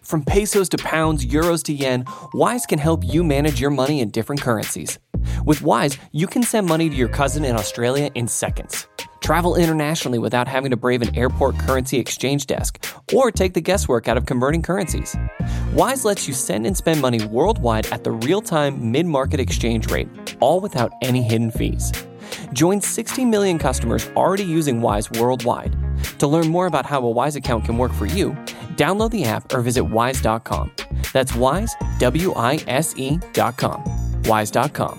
From pesos to pounds, euros to yen, Wise can help you manage your money in different currencies. With Wise, you can send money to your cousin in Australia in seconds. Travel internationally without having to brave an airport currency exchange desk or take the guesswork out of converting currencies. Wise lets you send and spend money worldwide at the real-time mid-market exchange rate, all without any hidden fees. Join 60 million customers already using Wise worldwide. To learn more about how a Wise account can work for you, download the app or visit wise.com. That's Wise, WISE.com. Wise.com.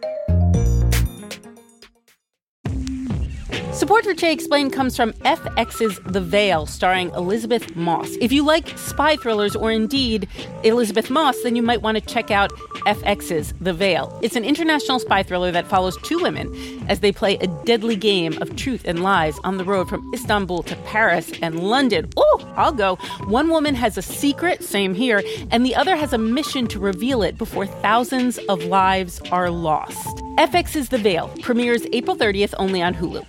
Support for Che Explained comes from FX's The Veil, starring Elizabeth Moss. If you like spy thrillers or indeed Elizabeth Moss, then you might want to check out FX's The Veil. It's an international spy thriller that follows two women as they play a deadly game of truth and lies on the road from Istanbul to Paris and London. Oh, I'll go. One woman has a secret, same here, and the other has a mission to reveal it before thousands of lives are lost. FX's The Veil premieres April 30th only on Hulu.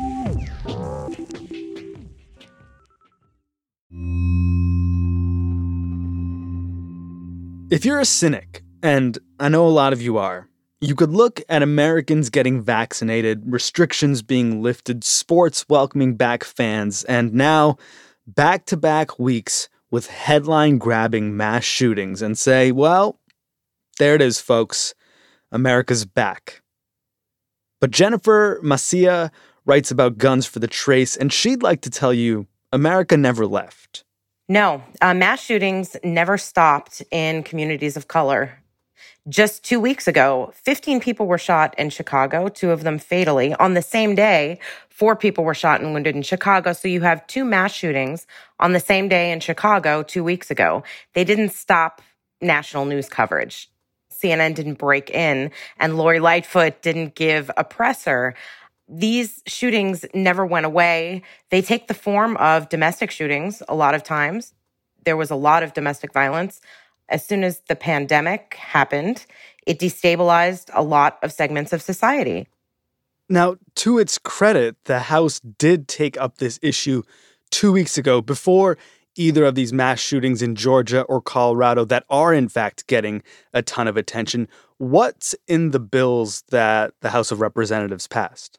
If you're a cynic, and I know a lot of you are, you could look at Americans getting vaccinated, restrictions being lifted, sports welcoming back fans, and now back-to-back weeks with headline-grabbing mass shootings and say, well, there it is, folks. America's back. But Jennifer Macia writes about Guns for the Trace, and she'd like to tell you America never left. No, mass shootings never stopped in communities of color. Just 2 weeks ago, 15 people were shot in Chicago, 2 of them fatally. On the same day, 4 people were shot and wounded in Chicago. So you have 2 mass shootings on the same day in Chicago 2 weeks ago. They didn't stop national news coverage. CNN didn't break in, and Lori Lightfoot didn't give a presser. These shootings never went away. They take the form of domestic shootings a lot of times. There was a lot of domestic violence. As soon as the pandemic happened, it destabilized a lot of segments of society. Now, to its credit, the House did take up this issue 2 weeks ago before either of these mass shootings in Georgia or Colorado that are in fact getting a ton of attention. What's in the bills that the House of Representatives passed?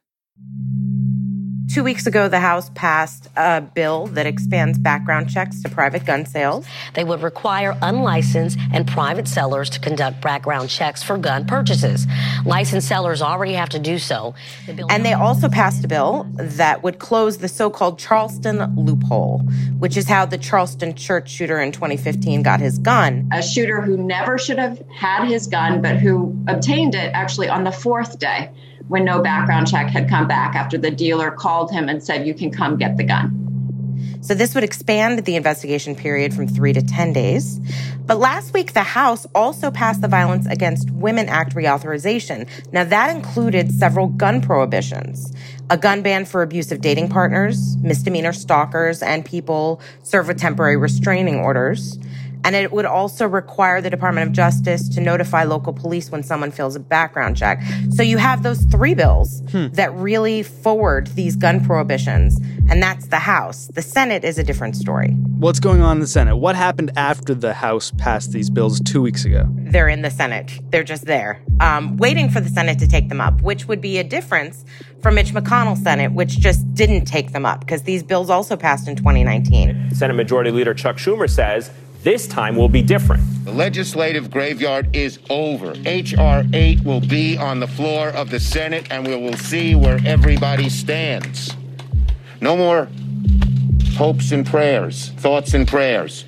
2 weeks ago, the House passed a bill that expands background checks to private gun sales. They would require unlicensed and private sellers to conduct background checks for gun purchases. Licensed sellers already have to do so. And they also passed a bill that would close the so-called Charleston loophole, which is how the Charleston church shooter in 2015 got his gun. A shooter who never should have had his gun, but who obtained it actually on the 4th day, when no background check had come back after the dealer called him and said, you can come get the gun. So this would expand the investigation period from 3 to 10 days. But last week, the House also passed the Violence Against Women Act reauthorization. Now, that included several gun prohibitions, a gun ban for abusive dating partners, misdemeanor stalkers, and people served with temporary restraining orders. And it would also require the Department of Justice to notify local police when someone fails a background check. So you have those 3 bills that really forward these gun prohibitions, and that's the House. The Senate is a different story. What's going on in the Senate? What happened after the House passed these bills 2 weeks ago? They're in the Senate. They're just there, waiting for the Senate to take them up, which would be a difference from Mitch McConnell's Senate, which just didn't take them up, because these bills also passed in 2019. Senate Majority Leader Chuck Schumer says this time will be different. The legislative graveyard is over. H.R. 8 will be on the floor of the Senate, and we will see where everybody stands. No more hopes and prayers, thoughts and prayers.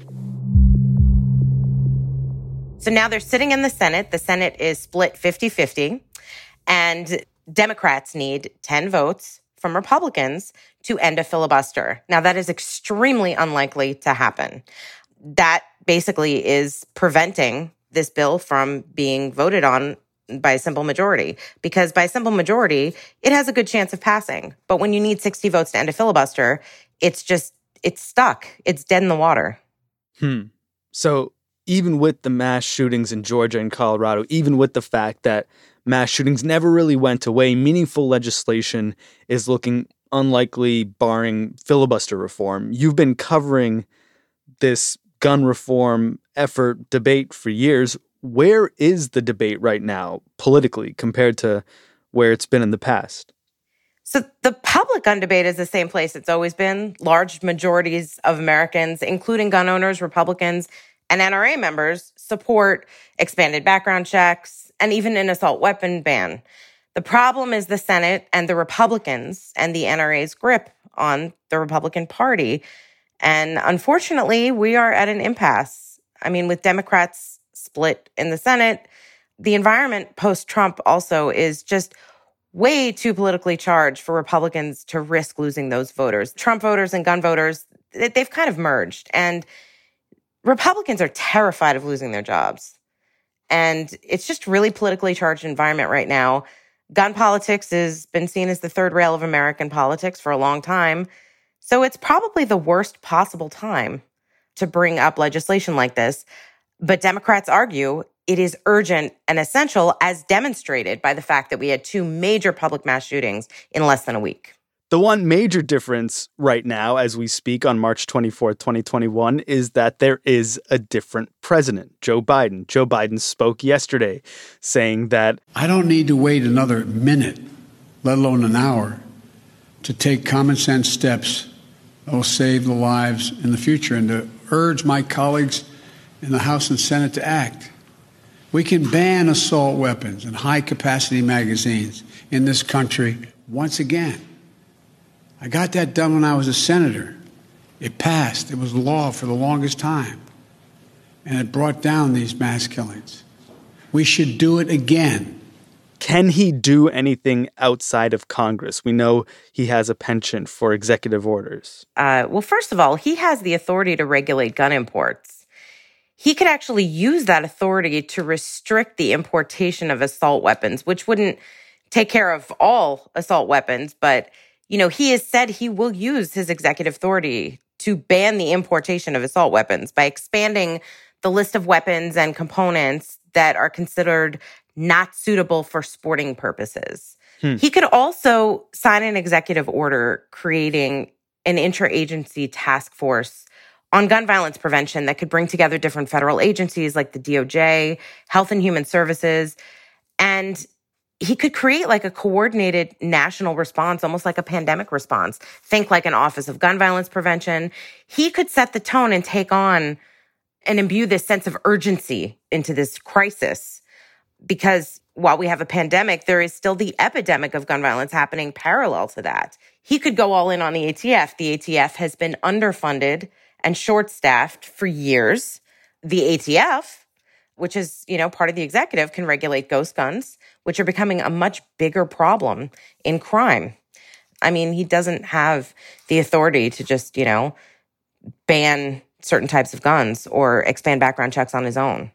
So now they're sitting in the Senate. The Senate is split 50-50, and Democrats need 10 votes from Republicans to end a filibuster. Now, that is extremely unlikely to happen. That basically is preventing this bill from being voted on by a simple majority, because by a simple majority, it has a good chance of passing. But when you need 60 votes to end a filibuster, it's stuck. It's dead in the water. So even with the mass shootings in Georgia and Colorado, even with the fact that mass shootings never really went away, meaningful legislation is looking unlikely barring filibuster reform. You've been covering this gun reform effort debate for years. Where is the debate right now politically compared to where it's been in the past? So the public gun debate is the same place it's always been. Large majorities of Americans, including gun owners, Republicans, and NRA members, support expanded background checks and even an assault weapon ban. The problem is the Senate and the Republicans and the NRA's grip on the Republican Party. And unfortunately, we are at an impasse. I mean, with Democrats split in the Senate, the environment post-Trump also is just way too politically charged for Republicans to risk losing those voters. Trump voters and gun voters, they've kind of merged. And Republicans are terrified of losing their jobs. And it's just really politically charged environment right now. Gun politics has been seen as the third rail of American politics for a long time. So it's probably the worst possible time to bring up legislation like this. But Democrats argue it is urgent and essential, as demonstrated by the fact that we had 2 major public mass shootings in less than a week. The one major difference right now, as we speak on March 24th, 2021, is that there is a different president, Joe Biden. Joe Biden spoke yesterday saying that I don't need to wait another minute, let alone an hour, to take common sense steps that will save the lives in the future, and to urge my colleagues in the House and Senate to act. We can ban assault weapons and high-capacity magazines in this country once again. I got that done when I was a senator. It passed. It was law for the longest time. And it brought down these mass killings. We should do it again. Can he do anything outside of Congress? We know he has a penchant for executive orders. Well, first of all, he has the authority to regulate gun imports. He could actually use that authority to restrict the importation of assault weapons, which wouldn't take care of all assault weapons. But, you know, he has said he will use his executive authority to ban the importation of assault weapons by expanding the list of weapons and components that are considered not suitable for sporting purposes. He could also sign an executive order creating an interagency task force on gun violence prevention that could bring together different federal agencies like the DOJ, Health and Human Services, and he could create like a coordinated national response, almost like a pandemic response. Think like an Office of Gun Violence Prevention. He could set the tone and take on and imbue this sense of urgency into this crisis. Because while we have a pandemic, there is still the epidemic of gun violence happening parallel to that. He could go all in on the ATF. The ATF has been underfunded and short-staffed for years. The ATF, which is, you know, part of the executive, can regulate ghost guns, which are becoming a much bigger problem in crime. I mean, he doesn't have the authority to just, you know, ban certain types of guns or expand background checks on his own.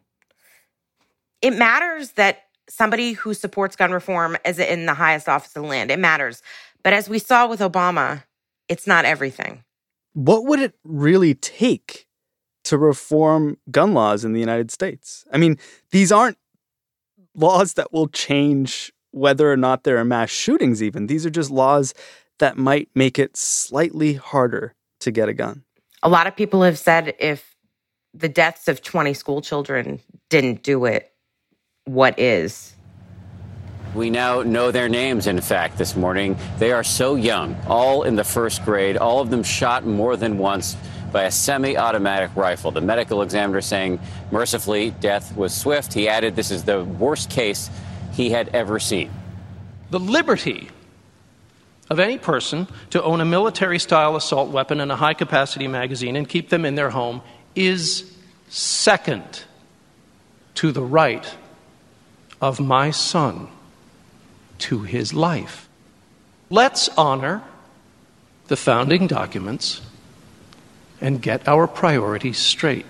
It matters that somebody who supports gun reform is in the highest office of the land. It matters. But as we saw with Obama, it's not everything. What would it really take to reform gun laws in the United States? I mean, these aren't laws that will change whether or not there are mass shootings even. These are just laws that might make it slightly harder to get a gun. A lot of people have said if the deaths of 20 school children didn't do it, what is? We now know their names, in fact, this morning. They are so young, all in the first grade, all of them shot more than once by a semi-automatic rifle. The medical examiner saying, mercifully, death was swift. He added this is the worst case he had ever seen. The liberty of any person to own a military-style assault weapon and a high-capacity magazine and keep them in their home is second to the right of my son to his life. Let's honor the founding documents and get our priorities straight.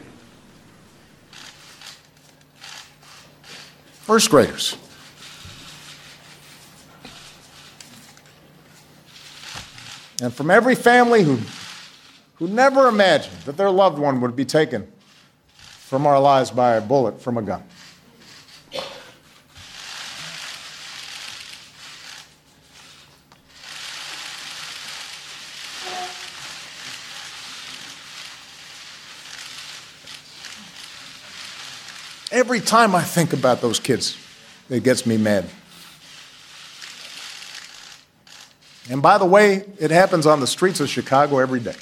First graders. And from every family who never imagined that their loved one would be taken from our lives by a bullet from a gun. Every time I think about those kids, it gets me mad. And by the way, it happens on the streets of Chicago every day.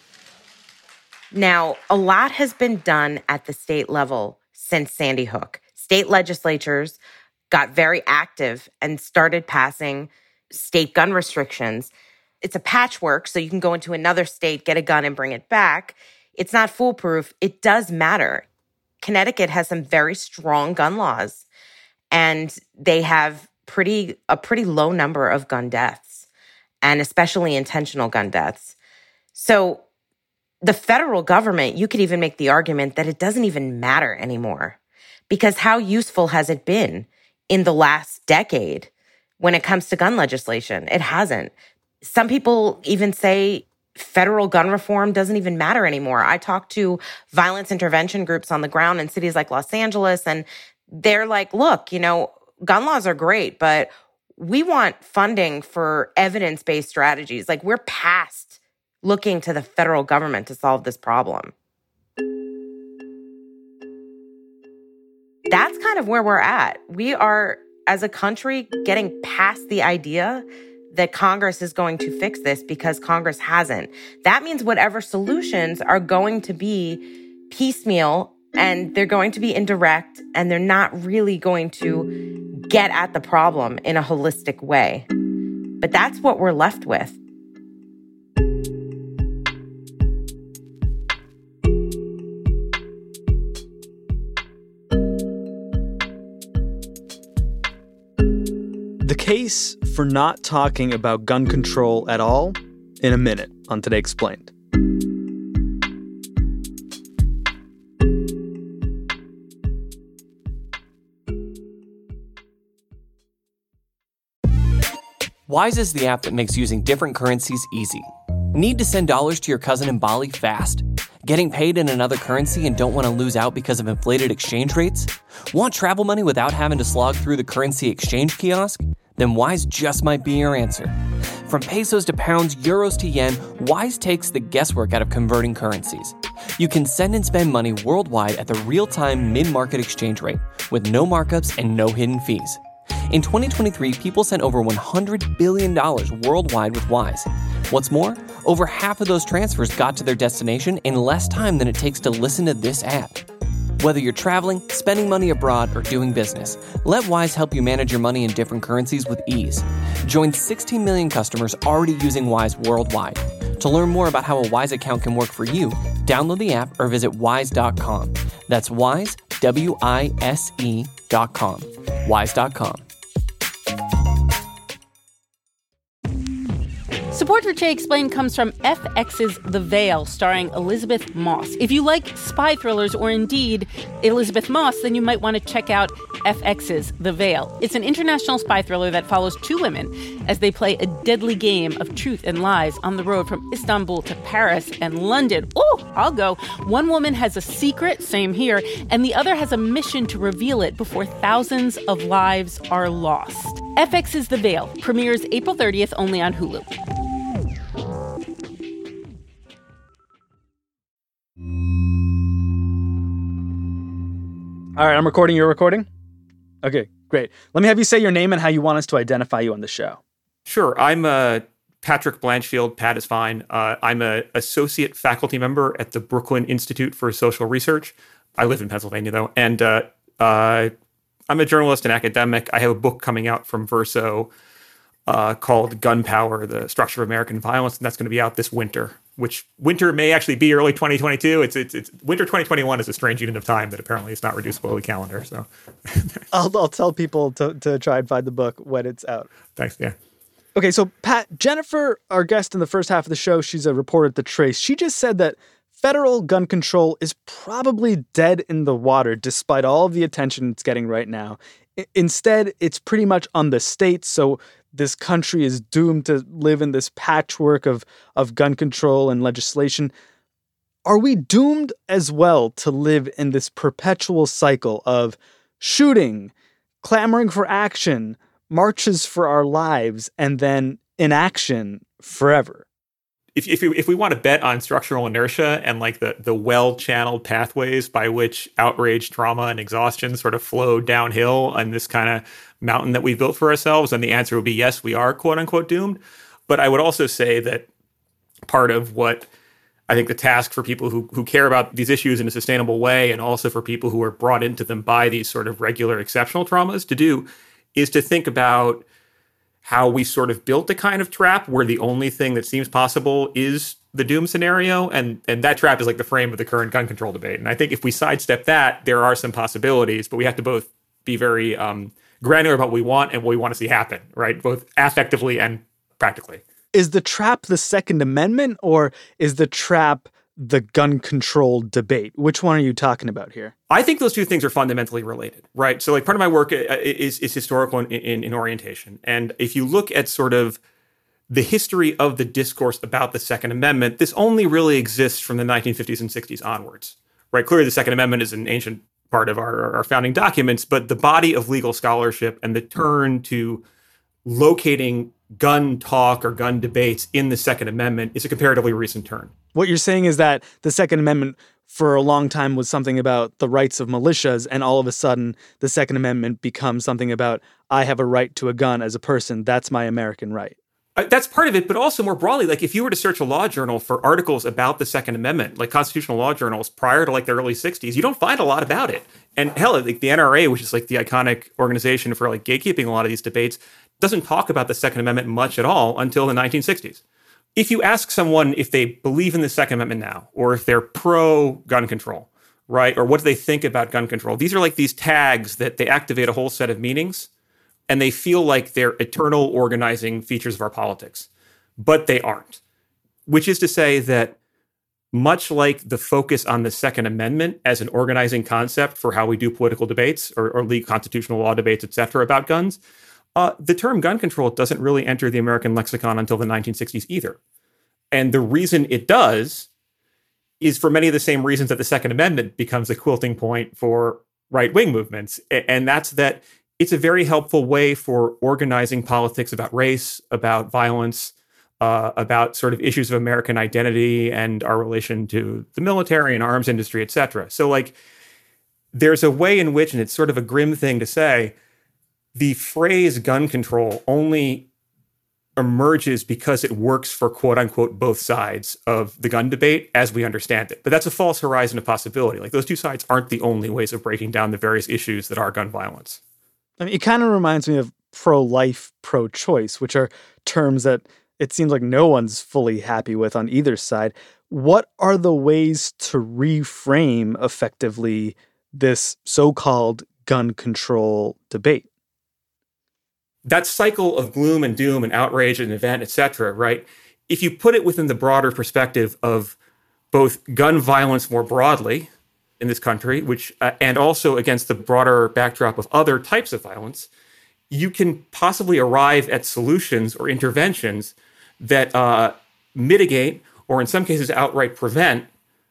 Now, a lot has been done at the state level since Sandy Hook. State legislatures got very active and started passing state gun restrictions. It's a patchwork, so you can go into another state, get a gun, and bring it back. It's not foolproof. It does matter. Connecticut has some very strong gun laws, and they have a pretty low number of gun deaths, and especially intentional gun deaths. So the federal government, you could even make the argument that it doesn't even matter anymore, because how useful has it been in the last decade when it comes to gun legislation? It hasn't. Some people even say federal gun reform doesn't even matter anymore. I talk to violence intervention groups on the ground in cities like Los Angeles, and they're like, look, gun laws are great, but we want funding for evidence-based strategies. Like, we're past looking to the federal government to solve this problem. That's kind of where we're at. We are, as a country, getting past the idea that Congress is going to fix this because Congress hasn't. That means whatever solutions are going to be piecemeal, and they're going to be indirect, and they're not really going to get at the problem in a holistic way. But that's what we're left with. The case for not talking about gun control at all in a minute on Today Explained. Wise is the app that makes using different currencies easy. Need to send dollars to your cousin in Bali fast? Getting paid in another currency and don't want to lose out because of inflated exchange rates? Want travel money without having to slog through the currency exchange kiosk? Then Wise just might be your answer. From pesos to pounds, euros to yen, Wise takes the guesswork out of converting currencies. You can send and spend money worldwide at the real-time mid-market exchange rate with no markups and no hidden fees. In 2023, people sent over $100 billion worldwide with Wise. What's more, over half of those transfers got to their destination in less time than it takes to listen to this app. Whether you're traveling, spending money abroad, or doing business, let Wise help you manage your money in different currencies with ease. Join 16 million customers already using Wise worldwide. To learn more about how a Wise account can work for you, download the app or visit wise.com. That's Wise, WISE.com. Wise.com. Support for Today Explained comes from FX's The Veil, starring Elizabeth Moss. If you like spy thrillers or indeed Elizabeth Moss, then you might want to check out FX's The Veil. It's an international spy thriller that follows two women as they play a deadly game of truth and lies on the road from Istanbul to Paris and London. Oh, I'll go. One woman has a secret, same here, and the other has a mission to reveal it before thousands of lives are lost. FX's The Veil premieres April 30th only on Hulu. All right, I'm recording. You're recording? Okay, great. Let me have you say your name and how you want us to identify you on the show. Sure. I'm Patrick Blanchfield. Pat is fine. I'm an associate faculty member at the Brooklyn Institute for Social Research. I live in Pennsylvania, though. And I'm a journalist and academic. I have a book coming out from Verso called Gunpower, The Structure of American Violence, and that's going to be out this winter, which winter may actually be early 2022. It's winter 2021 is a strange unit of time that apparently is not reducible to the calendar. So I'll tell people to try and find the book when it's out. Thanks. Yeah. Okay, so Pat, Jennifer, our guest in the first half of the show, she's a reporter at The Trace. She just said that federal gun control is probably dead in the water despite all of the attention it's getting right now. Instead, it's pretty much on the states, so this country is doomed to live in this patchwork of gun control and legislation. Are we doomed as well to live in this perpetual cycle of shooting, clamoring for action, marches for our lives, and then inaction forever? if we want to bet on structural inertia and like the well-channeled pathways by which outrage, trauma, and exhaustion sort of flow downhill on this kind of mountain that we built for ourselves, then the answer would be yes, we are quote unquote doomed. But I would also say that part of what I think the task for people who care about these issues in a sustainable way, and also for people who are brought into them by these sort of regular exceptional traumas to do, is to think about how we sort of built a kind of trap where the only thing that seems possible is the doom scenario. And that trap is like the frame of the current gun control debate. And I think if we sidestep that, there are some possibilities, but we have to both be very granular about what we want and what we want to see happen, right? Both affectively and practically. Is the trap the Second Amendment, or is the trap the gun control debate? Which one are you talking about here? I think those two things are fundamentally related, right? So like part of my work is historical in orientation. And if you look at sort of the history of the discourse about the Second Amendment, this only really exists from the 1950s and 60s onwards, right? Clearly, the Second Amendment is an ancient part of our founding documents, but the body of legal scholarship and the turn to locating gun talk or gun debates in the Second Amendment is a comparatively recent turn. What you're saying is that the Second Amendment for a long time was something about the rights of militias, and all of a sudden the Second Amendment becomes something about I have a right to a gun as a person. That's my American right. That's part of it, but also more broadly, like if you were to search a law journal for articles about the Second Amendment, like constitutional law journals prior to like the early 60s, you don't find a lot about it. And hell, like the NRA, which is like the iconic organization for like gatekeeping a lot of these debates, doesn't talk about the Second Amendment much at all until the 1960s. If you ask someone if they believe in the Second Amendment now, or if they're pro-gun control, right, or what do they think about gun control, these are like these tags that they activate a whole set of meanings, and they feel like they're eternal organizing features of our politics. But they aren't. Which is to say that much like the focus on the Second Amendment as an organizing concept for how we do political debates or legal constitutional law debates, et cetera, about guns, the term gun control doesn't really enter the American lexicon until the 1960s either. And the reason it does is for many of the same reasons that the Second Amendment becomes a quilting point for right-wing movements. And that's that it's a very helpful way for organizing politics about race, about violence, about sort of issues of American identity and our relation to the military and arms industry, et cetera. So like there's a way in which, and it's sort of a grim thing to say, the phrase gun control only emerges because it works for quote unquote both sides of the gun debate as we understand it. But that's a false horizon of possibility. Like those two sides aren't the only ways of breaking down the various issues that are gun violence. I mean, it kind of reminds me of pro-life, pro-choice, which are terms that it seems like no one's fully happy with on either side. What are the ways to reframe effectively this so-called gun control debate? That cycle of gloom and doom and outrage and event, et cetera, right? If you put it within the broader perspective of both gun violence more broadly in this country, which and also against the broader backdrop of other types of violence, you can possibly arrive at solutions or interventions that mitigate or in some cases outright prevent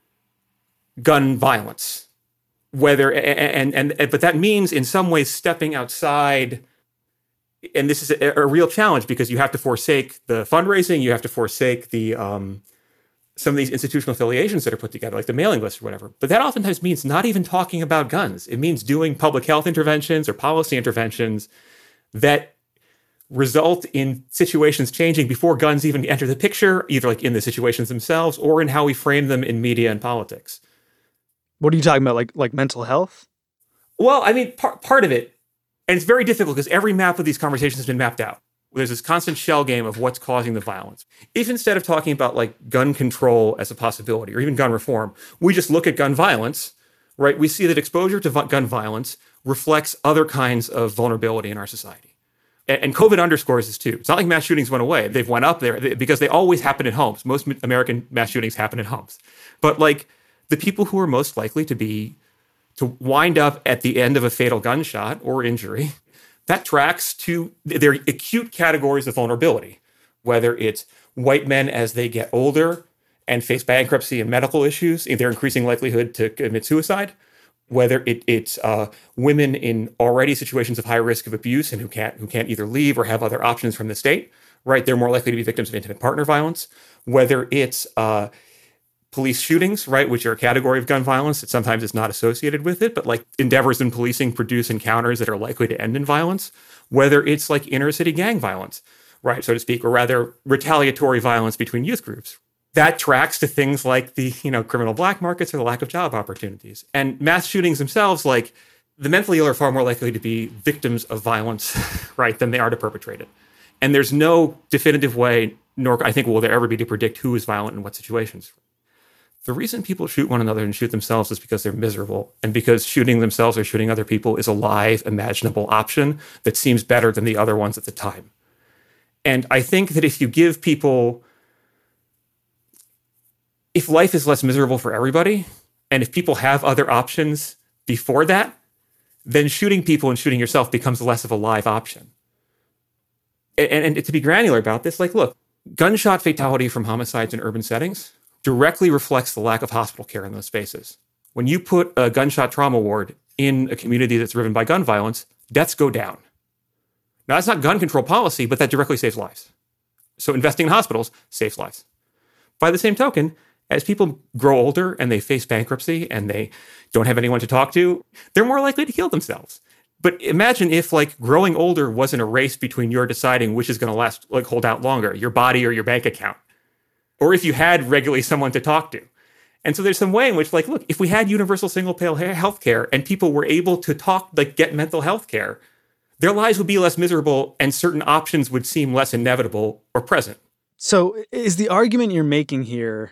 gun violence. But that means in some ways stepping outside. And this is a real challenge because you have to forsake the fundraising, you have to forsake the some of these institutional affiliations that are put together, like the mailing list or whatever. But that oftentimes means not even talking about guns. It means doing public health interventions or policy interventions that result in situations changing before guns even enter the picture, either like in the situations themselves or in how we frame them in media and politics. What are you talking about, like mental health? Well, I mean, part of it. And it's very difficult because every map of these conversations has been mapped out. There's this constant shell game of what's causing the violence. If instead of talking about like gun control as a possibility or even gun reform, we just look at gun violence, right? We see that exposure to gun violence reflects other kinds of vulnerability in our society. And COVID underscores this too. It's not like mass shootings went away. They've went up there because they always happen at homes. Most American mass shootings happen at homes. But like the people who are most likely to wind up at the end of a fatal gunshot or injury, that tracks to their acute categories of vulnerability, whether it's white men as they get older and face bankruptcy and medical issues, their increasing likelihood to commit suicide, whether it's women in already situations of high risk of abuse and who can't either leave or have other options from the state, right? They're more likely to be victims of intimate partner violence, whether it's police shootings, right, which are a category of gun violence that sometimes is not associated with it, but like endeavors in policing produce encounters that are likely to end in violence, whether it's like inner city gang violence, right, so to speak, or rather retaliatory violence between youth groups. That tracks to things like the, criminal black markets or the lack of job opportunities. And mass shootings themselves, like the mentally ill are far more likely to be victims of violence, right, than they are to perpetrate it. And there's no definitive way, nor I think will there ever be, to predict who is violent in what situations. The reason people shoot one another and shoot themselves is because they're miserable, and because shooting themselves or shooting other people is a live, imaginable option that seems better than the other ones at the time. And I think that if you give people, if life is less miserable for everybody, and if people have other options before that, then shooting people and shooting yourself becomes less of a live option. And to be granular about this, like, look, gunshot fatality from homicides in urban settings directly reflects the lack of hospital care in those spaces. When you put a gunshot trauma ward in a community that's driven by gun violence, deaths go down. Now, that's not gun control policy, but that directly saves lives. So investing in hospitals saves lives. By the same token, as people grow older and they face bankruptcy and they don't have anyone to talk to, they're more likely to kill themselves. But imagine if, like, growing older wasn't a race between your deciding which is going to last, like, hold out longer, your body or your bank account. Or if you had regularly someone to talk to. And so there's some way in which, like, look, if we had universal single-payer health care and people were able to talk, like, get mental health care, their lives would be less miserable and certain options would seem less inevitable or present. So is the argument you're making here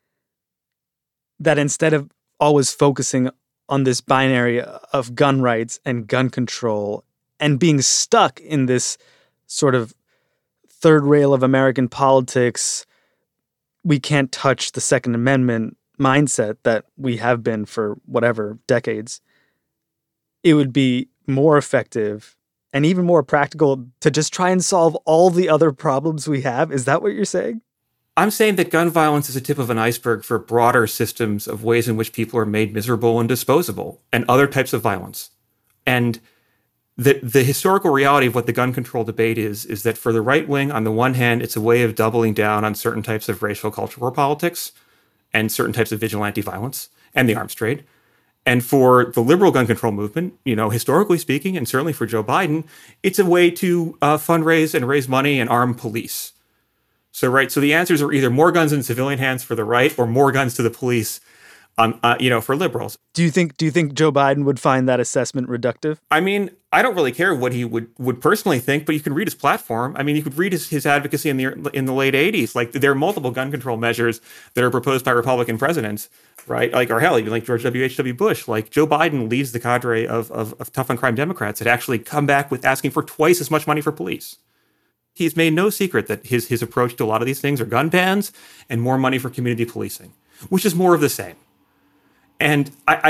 that instead of always focusing on this binary of gun rights and gun control and being stuck in this sort of third rail of American politics, we can't touch the Second Amendment mindset that we have been for whatever decades, it would be more effective and even more practical to just try and solve all the other problems we have? Is that what you're saying? I'm saying that gun violence is a tip of an iceberg for broader systems of ways in which people are made miserable and disposable, and other types of violence. And the historical reality of what the gun control debate is that for the right wing, on the one hand, it's a way of doubling down on certain types of racial cultural politics and certain types of vigilante violence and the arms trade. And for the liberal gun control movement, historically speaking, and certainly for Joe Biden, it's a way to fundraise and raise money and arm police. So the answers are either more guns in civilian hands for the right or more guns to the police, for liberals. Do you think Joe Biden would find that assessment reductive? I mean, I don't really care what he would personally think, but you can read his platform. I mean, you could read his advocacy in the late 80s. Like, there are multiple gun control measures that are proposed by Republican presidents, right? Like, or hell, even like George W.H.W. Bush. Like, Joe Biden leads the cadre of tough on crime Democrats that actually come back with asking for twice as much money for police. He's made no secret that his approach to a lot of these things are gun bans and more money for community policing, which is more of the same. And I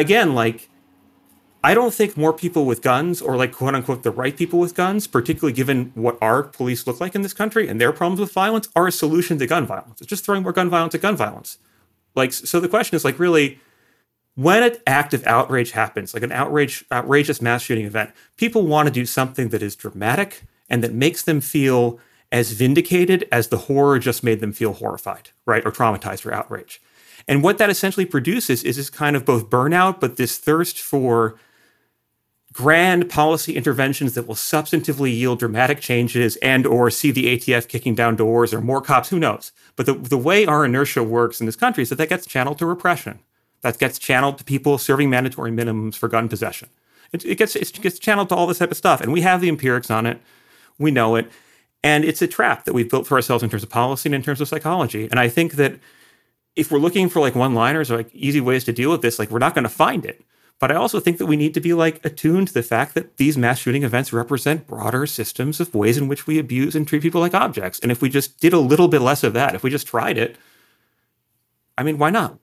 don't think more people with guns, or like quote unquote the right people with guns, particularly given what our police look like in this country and their problems with violence, are a solution to gun violence. It's just throwing more gun violence at gun violence. Like, so the question is, like, really, when an act of outrage happens, like an outrageous mass shooting event, people want to do something that is dramatic and that makes them feel as vindicated as the horror just made them feel horrified, right? Or traumatized or outraged. And what that essentially produces is this kind of both burnout, but this thirst for grand policy interventions that will substantively yield dramatic changes and or see the ATF kicking down doors or more cops, who knows? But the way our inertia works in this country is that gets channeled to repression. That gets channeled to people serving mandatory minimums for gun possession. It gets channeled to all this type of stuff. And we have the empirics on it. We know it. And it's a trap that we've built for ourselves in terms of policy and in terms of psychology. And I think that if we're looking for like one-liners or like easy ways to deal with this, like, we're not going to find it. But I also think that we need to be like attuned to the fact that these mass shooting events represent broader systems of ways in which we abuse and treat people like objects. And if we just did a little bit less of that, if we just tried it, I mean, why not?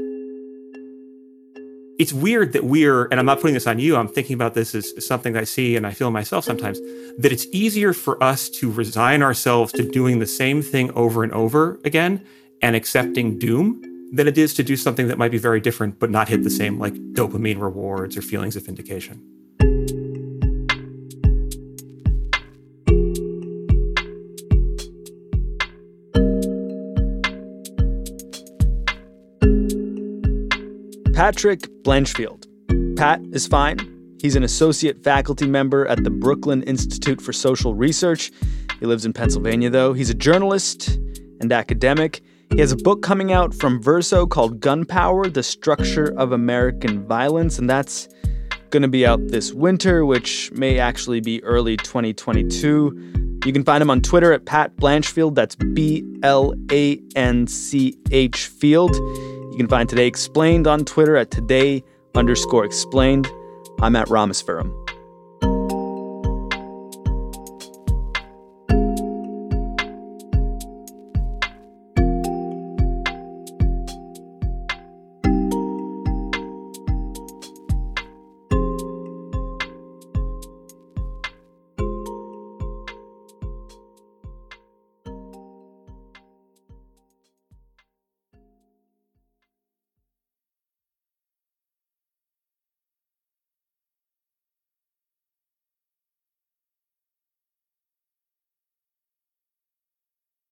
It's weird that and I'm not putting this on you, I'm thinking about this as something that I see and I feel myself sometimes, that it's easier for us to resign ourselves to doing the same thing over and over again and accepting doom than it is to do something that might be very different but not hit the same, like, dopamine rewards or feelings of vindication. Patrick Blanchfield. Pat is fine. He's an associate faculty member at the Brooklyn Institute for Social Research. He lives in Pennsylvania, though. He's a journalist and academic. He has a book coming out from Verso called Gunpower, The Structure of American Violence, and that's going to be out this winter, which may actually be early 2022. You can find him on Twitter at Pat Blanchfield. That's BLANCH Field. You can find Today Explained on Twitter at Today_Explained. I'm at Rameswaram.